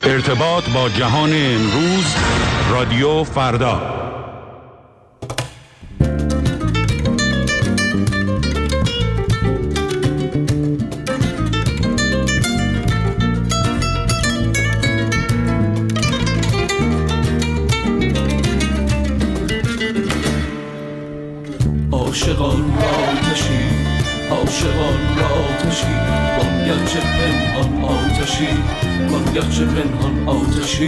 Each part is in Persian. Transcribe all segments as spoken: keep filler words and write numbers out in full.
ارتباط با جهان امروز، رادیو فردا. عاشقان آتشی، عاشقان آتشی، باید چه پنهان آتشی، باید چه پنهان آتشی.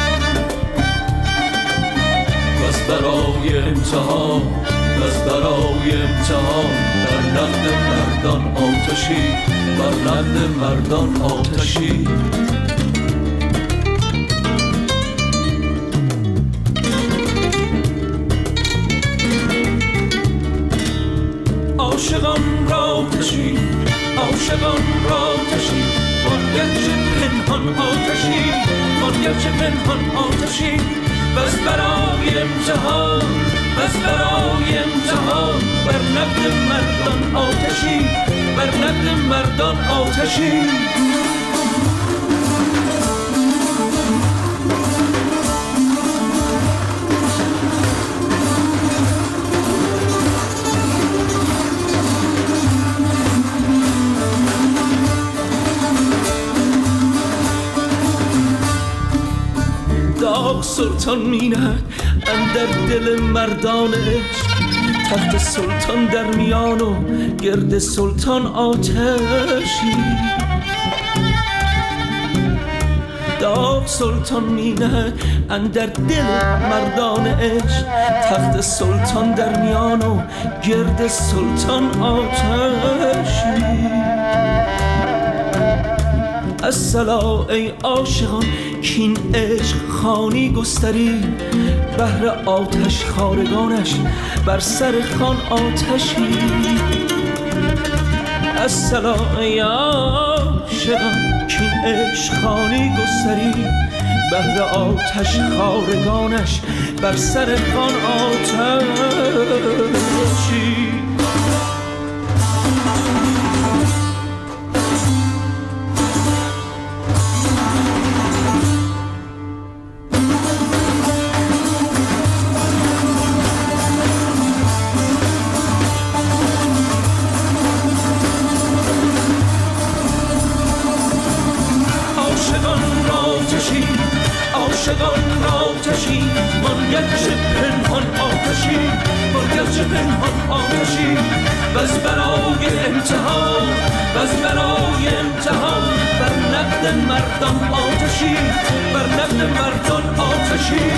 بس برای امتحان، بس برای امتحان، بر نقد مردان آتشی، بر نقد مردان آتشی. عاشقان را آتشی، عاشقان را آتشی، باید چه پنهان آتشی، باید چه پنهان آتشی. بس برای امتحان، بس برای امتحان، بر نقد مردان آتشی، بر نقد مردان آتشی. داغ سلطان میند اندر دل مردانش، تخت سلطان در میان و گرد سلطان آتشی. داغ سلطان میند اندر دل مردانش، تخت سلطان در میان و گرد سلطان آتشی. الصلا ای عاشقان کین عشق خانی گستری، بهر آتش خارگانش بر سر خان آتشی. الصلا ای عاشقان کین عشق خانی گستری، بهر آتش خارگانش بر سر خان آتشی. عاشقان آتشی، باید چه پنهان آتشی، باید چه پنهان آتشی. بس برای امتحان، بس برای امتحان، بر نقد مردان آتشی، بر نقد مردان آتشی.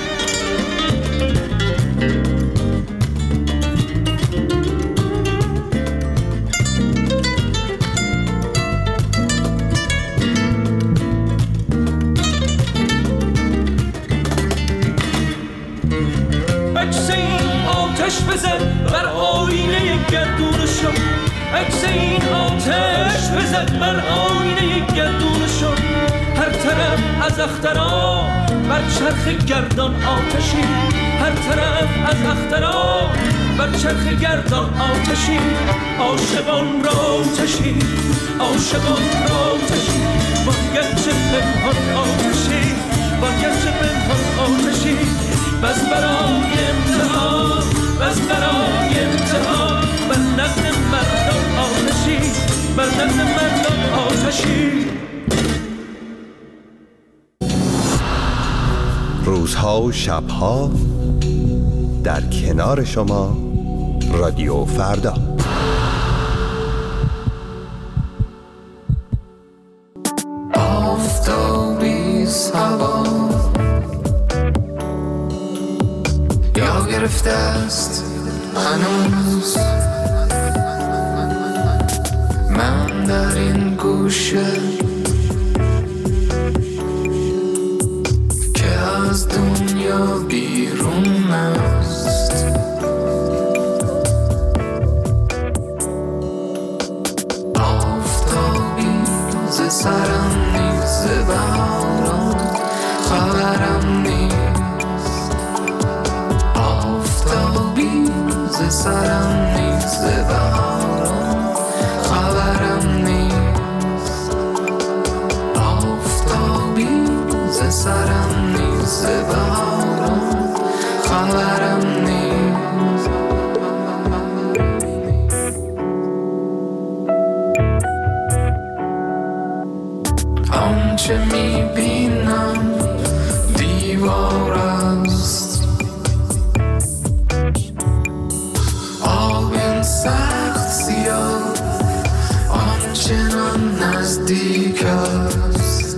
آتش بزد بر آینه گردونشان، عکس این آتش بزد بر آینه گردونشان. هر طرف از اخترا بر چرخ گردان آتشی، هر طرف از اخترا بر چرخ گردان آتشی. عاشقان را آتشی، عاشقان را آتشی، باید چه پنهان آتشی، باید چه پنهان آتشی. بس برای امتحان، بس برای امتحان، بر نقد مردان آتشی، بر نقد مردان آتشی. روزها و شبها در کنار شما، رادیو فردا. آفتابی هوا یا گرفته است هنوز، من در این گوشه که از دنیا بیرون است. آفتابی ز سرم نیست، ز بهاران خبرم نیست. آفتابی ز سرم نیست، ز بهاران خبرم نیست. آفتابی آنچه میبینم دیوار است، آب سخت سیاه آنچنان نزدیک است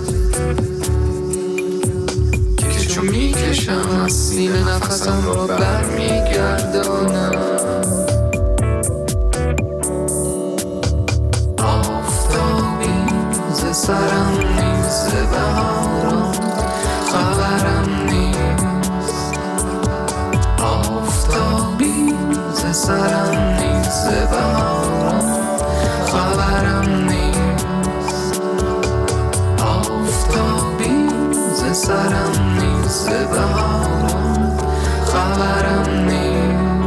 که چون میکشم از سینه نفسم را برمیگردانم. آفتابی ز سرم نیز بهارم خبرم نیست، آفتابی ز سرم نیز بهارم خبرم نیست، آفتابی ز سرم نیز بهارم خبرم نیست.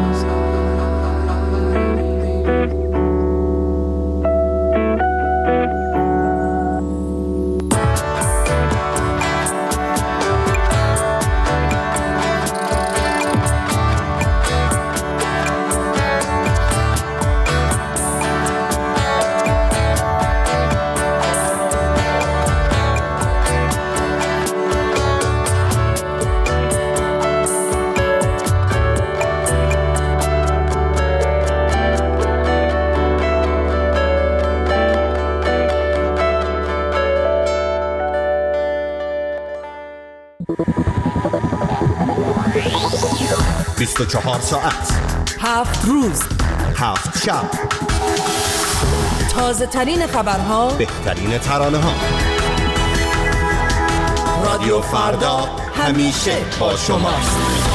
بیست و چهار ساعت، هفت روز، هفت شب، تازه ترین خبرها، بهترین ترانه ها. رادیو فردا همیشه با شماست.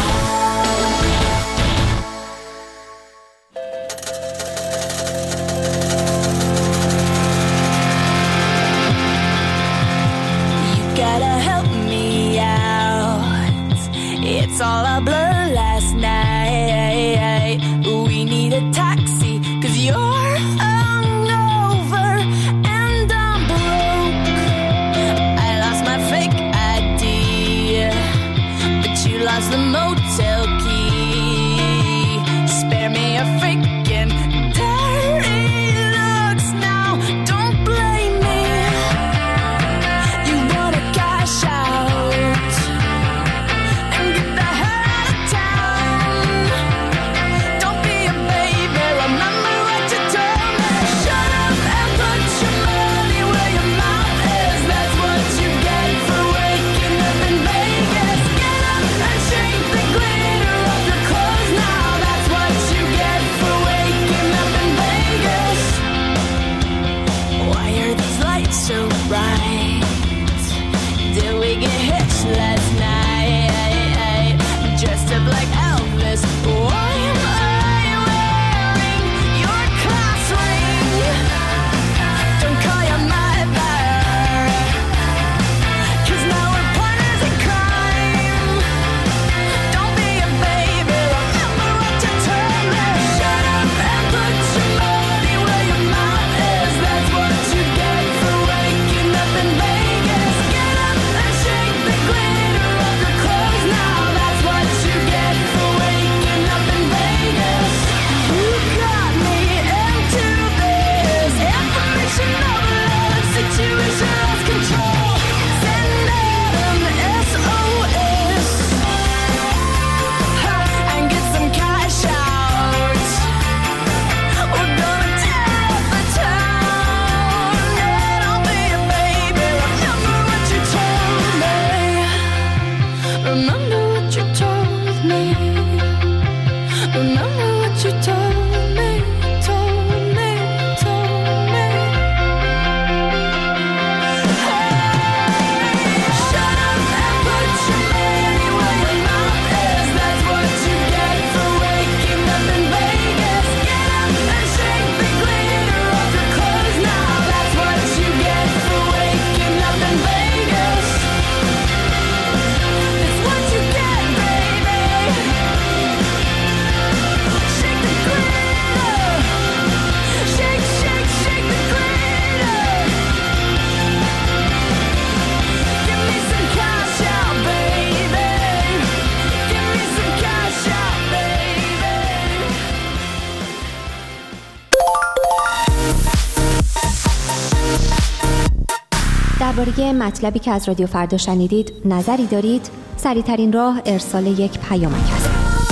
It's all a blur last night. We need a taxi, cause you're hungover and I'm broke. I lost my fake I D, but you lost the most. درباره مطلبی که از رادیو فردا شنیدید نظری دارید؟ سریع‌ترین راه ارسال یک پیامک است.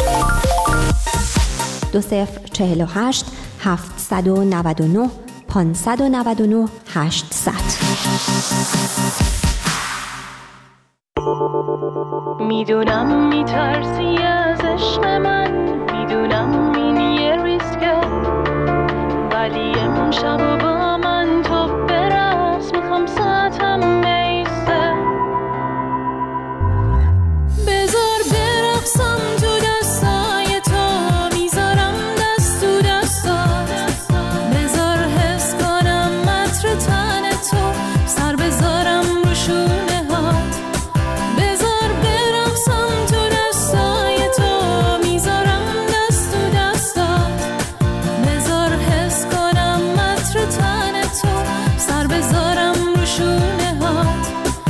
دو صفر چهل و هشت هفتصد و نود و نه پانصد و نود و نه هشتصد. میدونم میترسی از عشق من، میدونم این یه ریسکه، ولی امشب و با من تو برقص، میخوام ساعتم میسته، بذار برقصم تو دستای تو، میذارم دست تو دستات، بذار حس کنم متر تن تو، سر بذارم رو شونه هات، بذار برقصم تو دستای تو، میذارم دست تو دستات، بذار حس کنم متر تن تو، سر بذارم رو شونه هات،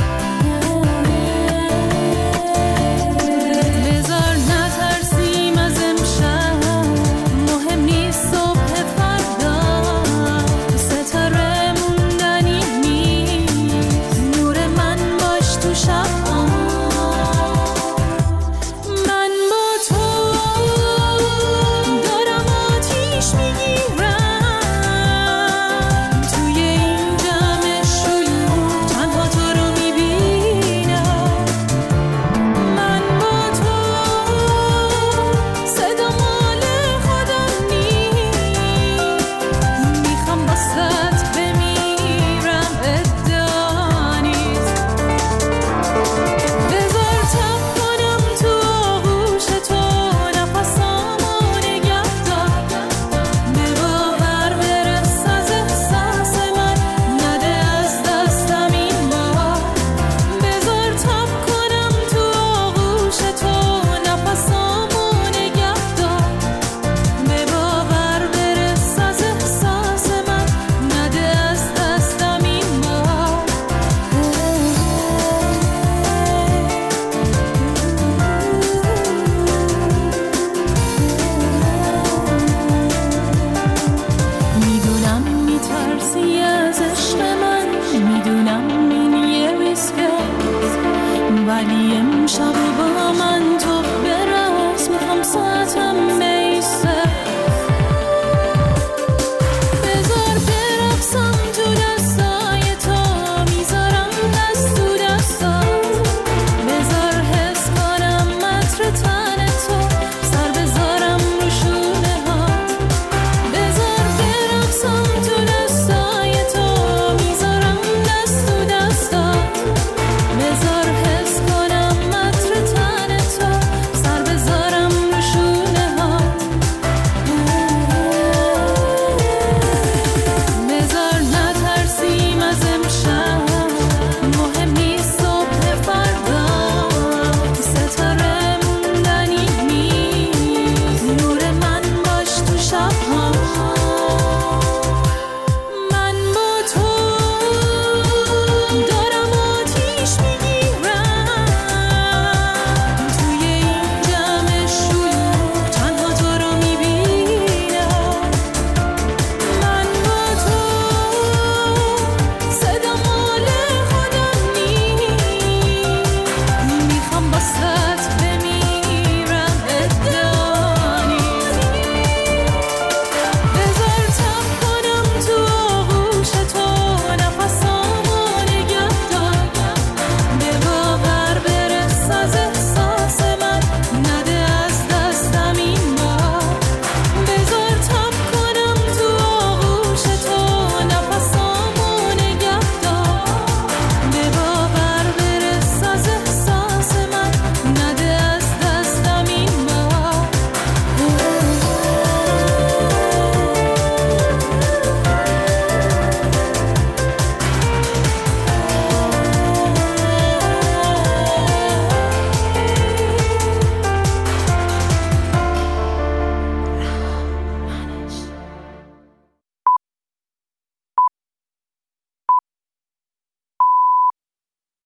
بذار نترسیم از امشب، مهم نیست صبح فردا، ستاره موندنی نیست، نور من باش تو شب، من با تو دارم آتیش میگیرم، توی این جمع شلوغ تنها تو رو میبینم، من با تو صدا مال خودم نیست، میخوام باست بمیرم ادعا نیست، بذار تب کنم تو آغوش تو، نفسامو نگه دار، به باور برس از احساس من، نده از دستم این بار، بذار تب کنم تو آغوش تو، نفسامو نگه دار، به باور برس از احساس من، نده از دستم این بار. میدونم میترسی از عشق من، میدونم این یه ریسکه، ولی امشب با